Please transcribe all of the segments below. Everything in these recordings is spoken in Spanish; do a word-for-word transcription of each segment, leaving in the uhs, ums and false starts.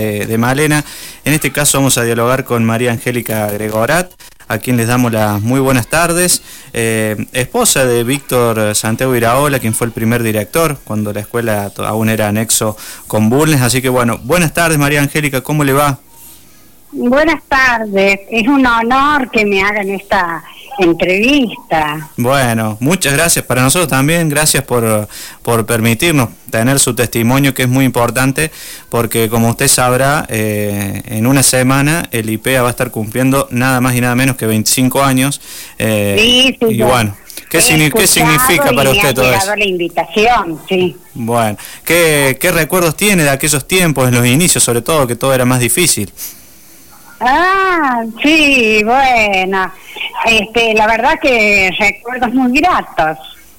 de, de Malena. En este caso vamos a dialogar con María Angélica Gregorat, a quien les damos las muy buenas tardes, eh, esposa de Víctor Santiago Iraola, quien fue el primer director cuando la escuela aún era anexo con Bulnes. Así que bueno, buenas tardes María Angélica, ¿cómo le va? Buenas tardes, es un honor que me hagan esta entrevista. Bueno, muchas gracias, para nosotros también, gracias por, por permitirnos tener su testimonio, que es muy importante, porque como usted sabrá, eh, en una semana el I P E A va a estar cumpliendo nada más y nada menos que veinticinco años, eh, sí, sí, y bueno, ¿qué, signi ¿qué significa para usted todo eso? La invitación, sí. Bueno, ¿qué, qué recuerdos tiene de aquellos tiempos, en los inicios, sobre todo, que todo era más difícil? Ah, sí, bueno, este, la verdad que recuerdos muy gratos.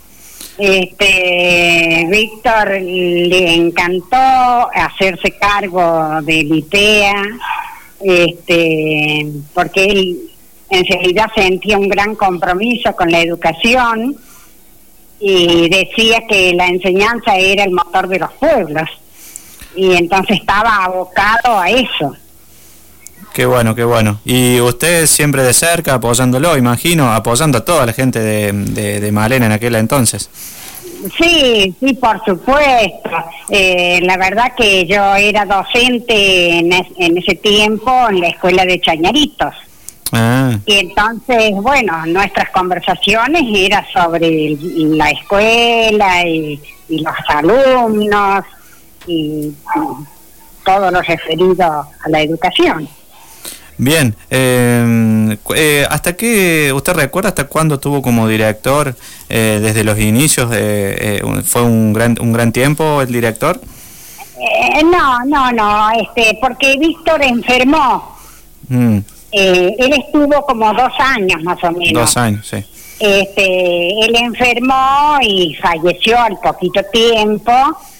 Este, Víctor le encantó hacerse cargo del I P E A, este, porque él en realidad sentía un gran compromiso con la educación y decía que la enseñanza era el motor de los pueblos, y entonces estaba abocado a eso. Qué bueno, qué bueno. Y usted siempre de cerca, apoyándolo, imagino, apoyando a toda la gente de, de, de Malena en aquel entonces. Sí, sí, por supuesto. Eh, la verdad que yo era docente en, es, en ese tiempo en la escuela de Chañaritos. Ah. Y entonces, bueno, nuestras conversaciones eran sobre la escuela y, y los alumnos y, y todo lo referido a la educación. Bien, eh, eh, ¿hasta qué, usted recuerda hasta cuándo estuvo como director, eh, desde los inicios? Eh, eh, ¿Fue un gran un gran tiempo el director? Eh, no, no, no, este, porque Víctor enfermó. Mm. Eh, él estuvo como dos años más o menos. Dos años, sí. Este, él enfermó y falleció al poquito tiempo.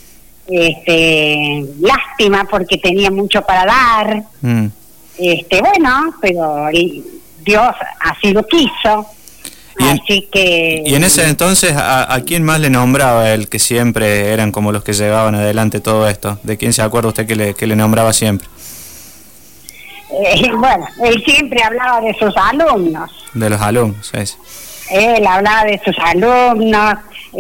Este, lástima porque tenía mucho para dar. Mm. Este, bueno, pero Dios así lo quiso, y en, así que... Y en ese entonces, ¿a, a quién más le nombraba él, que siempre eran como los que llevaban adelante todo esto? ¿De quién se acuerda usted que le, que le nombraba siempre? Eh, bueno, él siempre hablaba de sus alumnos. De los alumnos, sí. Él hablaba de sus alumnos,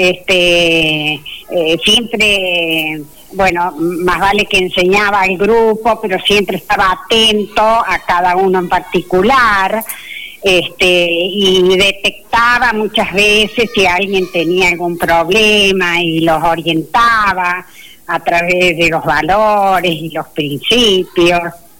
este, eh, siempre... Bueno, más vale que enseñaba al grupo, pero siempre estaba atento a cada uno en particular, este, y detectaba muchas veces si alguien tenía algún problema y los orientaba a través de los valores y los principios.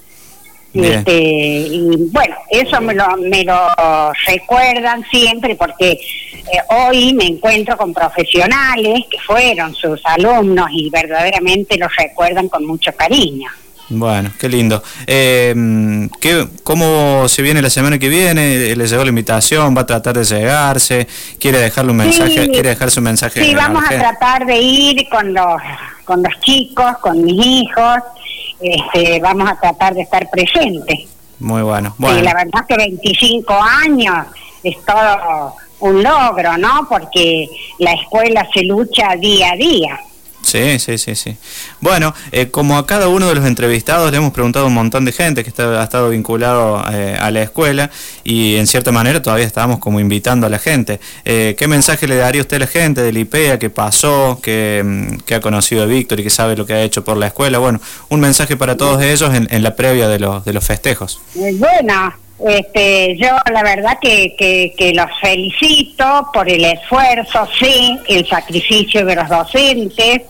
Este, y bueno, eso me lo, me lo recuerdan siempre porque eh, hoy me encuentro con profesionales que fueron sus alumnos y verdaderamente los recuerdan con mucho cariño. Bueno, qué lindo. Eh, ¿qué, ¿Cómo se viene la semana que viene? ¿Le llegó la invitación? ¿Va a tratar de llegarse? ¿Quiere dejarle un mensaje? Sí, ¿quiere dejarse un mensaje? Sí, vamos a tratar de ir con los, con los chicos, con mis hijos. Este, vamos a tratar de estar presentes. Muy bueno. bueno. Sí, la verdad que veinticinco años es todo un logro, ¿no? Porque la escuela se lucha día a día. Sí, sí, sí, sí. Bueno, eh, como a cada uno de los entrevistados le hemos preguntado a un montón de gente que está, ha estado vinculado eh, a la escuela, y en cierta manera todavía estábamos como invitando a la gente. Eh, ¿Qué mensaje le daría usted a la gente del I P E A que pasó, que, que ha conocido a Víctor y que sabe lo que ha hecho por la escuela? Bueno, un mensaje para todos ellos en, en la previa de los, de los festejos. Bueno, este, yo la verdad que, que, que los felicito por el esfuerzo, sí, el sacrificio de los docentes,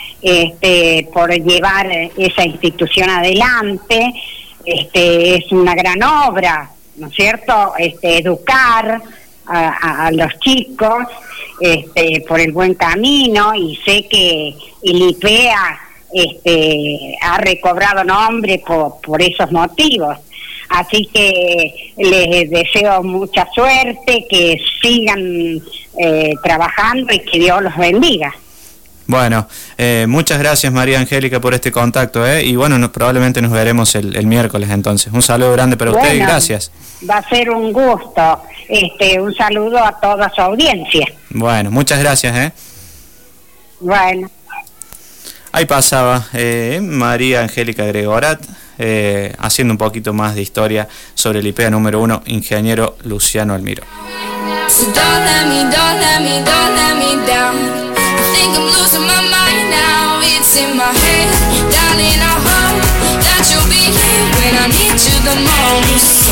este, por llevar esa institución adelante. Este, es una gran obra, ¿no es cierto? Este, educar a, a, a los chicos, este, por el buen camino, y sé que el I P E A este, ha recobrado nombre por, por esos motivos. Así que les deseo mucha suerte, que sigan eh, trabajando y que Dios los bendiga. Bueno, eh, muchas gracias María Angélica por este contacto, ¿eh? Y bueno, no, probablemente nos veremos el, el miércoles entonces. Un saludo grande para bueno, usted y gracias. Va a ser un gusto. Este, un saludo a toda su audiencia. Bueno, muchas gracias, ¿eh? Bueno. Ahí pasaba eh, María Angélica Gregorat, eh, haciendo un poquito más de historia sobre el I P E A número uno, ingeniero Luciano Almiró. So don't let me, don't let me, don't let me down. I think I'm losing my mind now. It's in my head, darling. I hope that you'll be here when I need you the most.